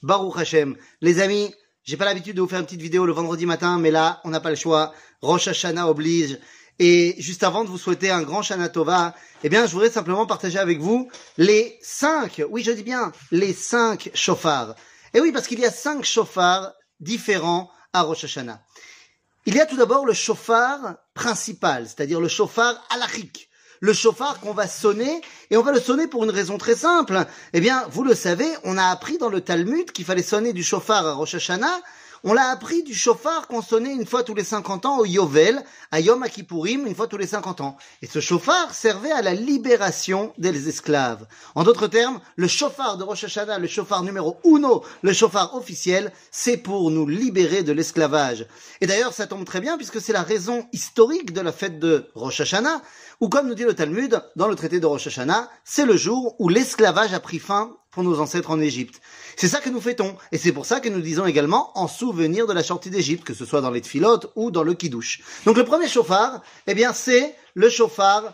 Baruch Hashem. Les amis, j'ai pas l'habitude de vous faire une petite vidéo le vendredi matin, mais là, on n'a pas le choix. Rosh Hashanah oblige. Et juste avant de vous souhaiter un grand Shana Tova, eh bien, je voudrais simplement partager avec vous les 5, oui, je dis bien, les 5 shofars. Et oui, parce qu'il y a 5 shofars différents à Rosh Hashanah. Il y a tout d'abord le shofar principal, c'est-à-dire le shofar halachique. Le shofar qu'on va sonner, et on va le sonner pour une raison très simple. Eh bien, vous le savez, on a appris dans le Talmud qu'il fallait sonner du shofar à Rosh Hashanah. On l'a appris du shofar qu'on sonnait une fois tous les 50 ans au Yovel, à Yom Kippourim, une fois tous les 50 ans. Et ce shofar servait à la libération des esclaves. En d'autres termes, le shofar de Rosh Hashanah, le shofar numéro 1, le shofar officiel, c'est pour nous libérer de l'esclavage. Et d'ailleurs, ça tombe très bien puisque c'est la raison historique de la fête de Rosh Hashanah, où comme nous dit le Talmud, dans le traité de Rosh Hashanah, c'est le jour où l'esclavage a pris fin pour nos ancêtres en Égypte. C'est ça que nous fêtons, et c'est pour ça que nous disons également en souvenir de la sortie d'Égypte, que ce soit dans les tfilotes ou dans le kiddush. Donc le premier shofar, eh bien c'est le shofar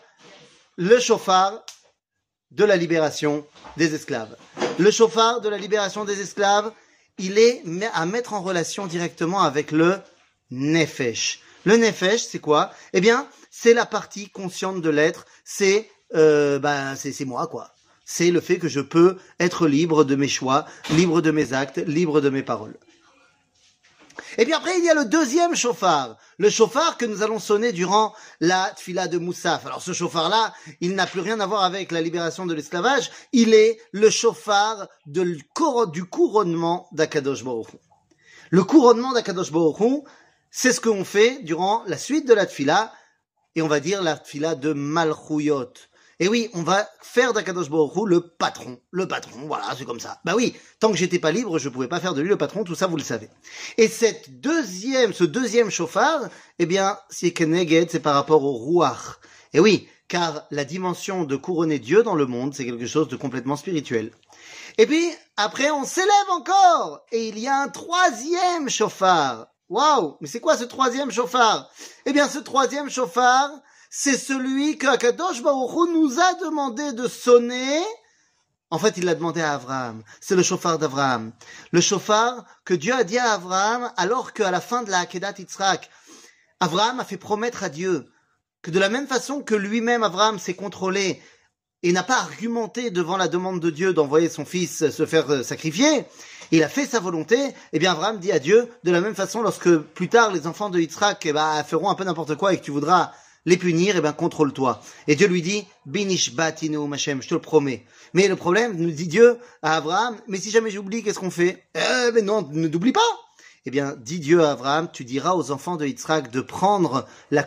de la libération des esclaves. Le shofar de la libération des esclaves, il est à mettre en relation directement avec le nefesh. Le nefesh, c'est quoi? Eh bien, c'est la partie consciente de l'être, c'est moi, quoi. C'est le fait que je peux être libre de mes choix, libre de mes actes, libre de mes paroles. Et puis après, il y a le deuxième shofar, le shofar que nous allons sonner durant la tfila de Moussaf. Alors ce shofar-là, il n'a plus rien à voir avec la libération de l'esclavage, il est le shofar du couronnement d'Akadosh Baruch Hu. Le couronnement d'Akadosh Baruch Hu, c'est ce qu'on fait durant la suite de la tfila, et on va dire la tfila de Malchuyot. Et oui, on va faire d'Akadosh Baruch Hu le patron. Le patron, voilà, c'est comme ça. Bah oui, tant que j'étais pas libre, je pouvais pas faire de lui le patron, tout ça, vous le savez. Et ce deuxième shofar, eh bien, c'est Keneged, c'est par rapport au Ruach. Et oui, car la dimension de couronner Dieu dans le monde, c'est quelque chose de complètement spirituel. Et puis, après, on s'élève encore. Et il y a un troisième shofar. Waouh, mais c'est quoi ce troisième shofar? Eh bien, ce troisième shofar, c'est celui que Akadosh Baruch Hu nous a demandé de sonner. En fait, il l'a demandé à Abraham. C'est le shofar d'Abraham. Le shofar que Dieu a dit à Abraham alors qu'à la fin de la Akedat Yitzhak, Abraham a fait promettre à Dieu que de la même façon que lui-même, Abraham, s'est contrôlé et n'a pas argumenté devant la demande de Dieu d'envoyer son fils se faire sacrifier, il a fait sa volonté, et bien Abraham dit à Dieu, de la même façon, lorsque plus tard les enfants de Yitzhak feront un peu n'importe quoi et que tu voudras les punir, et bien contrôle-toi. Et Dieu lui dit, Binish batinu Hashem, je te le promets. Mais le problème, nous dit Dieu à Abraham, mais si jamais j'oublie, qu'est-ce qu'on fait? Mais non, ne t'oublie pas. Eh bien, dit Dieu à Abraham, tu diras aux enfants de Yitzhak de prendre la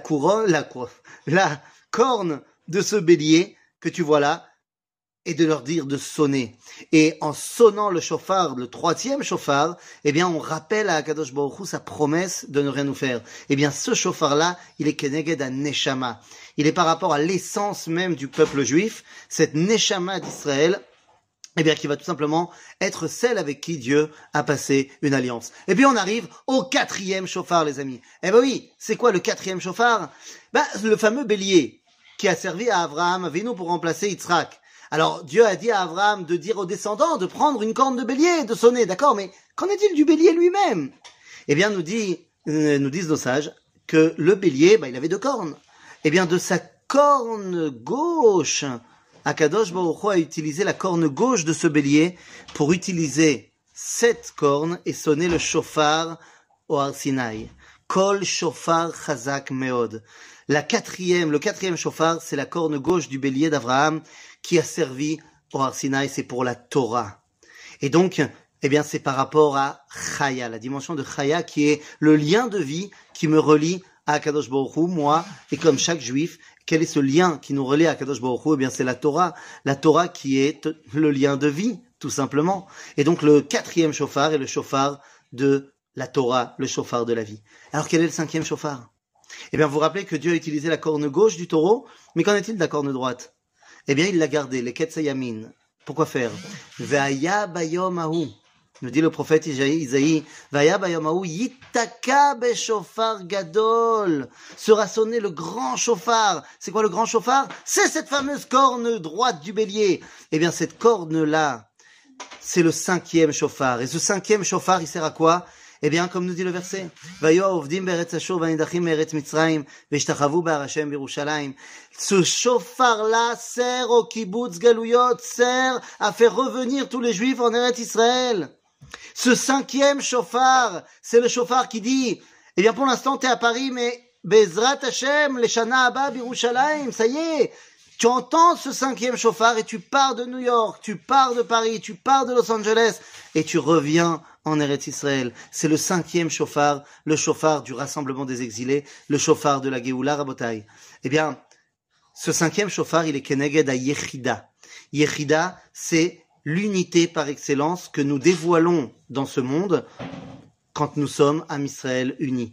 corne de ce bélier que tu vois là, et de leur dire de sonner. Et en sonnant le shofar, le troisième shofar, eh bien, on rappelle à Akadosh Baruch Hu sa promesse de ne rien nous faire. Eh bien, ce shofar-là, il est keneged à neshama. Il est par rapport à l'essence même du peuple juif, cette neshama d'Israël, eh bien, qui va tout simplement être celle avec qui Dieu a passé une alliance. Et puis, on arrive au quatrième shofar, les amis. Eh ben oui, c'est quoi le quatrième shofar? Le fameux bélier qui a servi à Abraham Avinu pour remplacer Yitzhak. Alors, Dieu a dit à Abraham de dire aux descendants de prendre une corne de bélier, de sonner, d'accord, mais qu'en est-il du bélier lui-même? Eh bien, nous disent nos sages que le bélier, il avait 2 cornes. Eh bien, de sa corne gauche, Akadosh Baruch Hu a utilisé la corne gauche de ce bélier pour utiliser cette corne et sonner le shofar au Har Sinaï. Kol shofar chazak meod. Le quatrième shofar, c'est la corne gauche du bélier d'Abraham qui a servi au Har Sinaï, c'est pour la Torah. Et donc, eh bien, c'est par rapport à Chaya, la dimension de Chaya qui est le lien de vie qui me relie à Akadosh Baruch Hu, moi, et comme chaque juif. Quel est ce lien qui nous relie à Akadosh Baruch Hu? Eh bien, c'est la Torah qui est le lien de vie, tout simplement. Et donc, le quatrième shofar est le shofar de la Torah, le shofar de la vie. Alors, quel est le 5e shofar? Eh bien, vous vous rappelez que Dieu a utilisé la corne gauche du taureau, mais qu'en est-il de la corne droite? Eh bien, il l'a gardée, les Ketsayamin. Pourquoi faire? Ve'aya bayom ahu. Nous dit le prophète Isaïe, Ve'aya bayom ahu yitaka beshofar gadol. Sera sonné le grand shofar. C'est quoi le grand shofar? C'est cette fameuse corne droite du bélier. Eh bien, cette corne-là, c'est le 5e shofar. Et ce 5e shofar, il sert à quoi? Eh bien, comme nous dit le verset, ce shofar-là sert au kibbutz galouyot, sert à faire revenir tous les juifs en Eretz Israël. Ce 5e shofar, c'est le shofar qui dit, eh bien, pour l'instant, t'es à Paris, mais Bezrat Hashem, les Shana Abba, Birushalayim, ça y est, tu entends ce 5e shofar et tu pars de New York, tu pars de Paris, tu pars de Los Angeles et tu reviens en Eretz Israël. C'est le 5e shofar, le shofar du rassemblement des exilés, le shofar de la Géoula Rabotai. Eh bien, ce 5e shofar, il est keneged à Yechida. Yechida, c'est l'unité par excellence que nous dévoilons dans ce monde quand nous sommes Am Israël unis.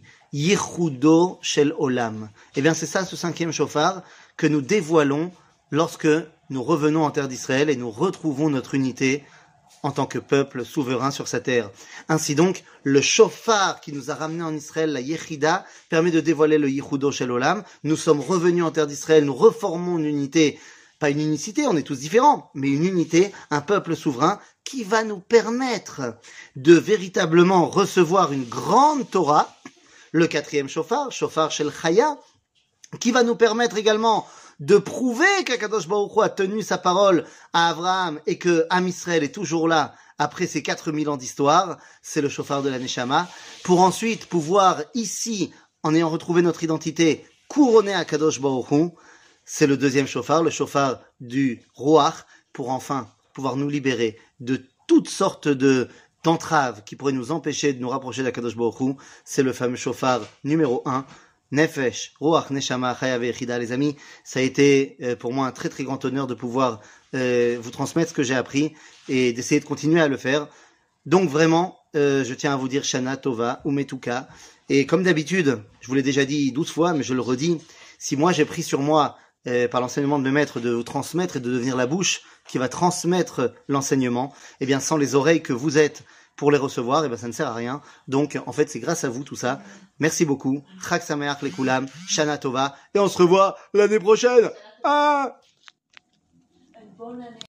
Yechudo shel olam. Eh bien, c'est ça, ce 5e shofar, que nous dévoilons lorsque nous revenons en terre d'Israël et nous retrouvons notre unité en tant que peuple souverain sur sa terre. Ainsi donc, le shofar qui nous a ramenés en Israël, la Yechida, permet de dévoiler le Yechudo shel olam. Nous sommes revenus en terre d'Israël, nous reformons une unité, pas une unicité, on est tous différents, mais une unité, un peuple souverain qui va nous permettre de véritablement recevoir une grande Torah, le 4e shofar, shofar shel Chaya, qui va nous permettre également de prouver qu'Akadosh Baruch Hu a tenu sa parole à Abraham et que Am Israël est toujours là après ces 4000 ans d'histoire, c'est le shofar de la Neshama, pour ensuite pouvoir ici, en ayant retrouvé notre identité, couronner Akadosh Baruch Hu, c'est le 2e shofar, le shofar du Ruach, pour enfin pouvoir nous libérer de toutes sortes d'entraves qui pourraient nous empêcher de nous rapprocher d'Akadosh Baruch Hu. C'est le fameux shofar numéro 1, Nefesh, Ruach, Neshama, Chaya ve'Yechida. Les amis, ça a été pour moi un très très grand honneur de pouvoir vous transmettre ce que j'ai appris et d'essayer de continuer à le faire. Donc vraiment, je tiens à vous dire Shana Tova, Umetuka. Et comme d'habitude, je vous l'ai déjà dit 12 fois, mais je le redis, si moi j'ai pris sur moi, par l'enseignement de mes maîtres, de vous transmettre et de devenir la bouche qui va transmettre l'enseignement, eh bien sans les oreilles que vous êtes pour les recevoir, eh bien ça ne sert à rien. Donc en fait c'est grâce à vous tout ça. Merci beaucoup. Chag Sameach Lekulam, Shana Tova, et on se revoit l'année prochaine. Ah!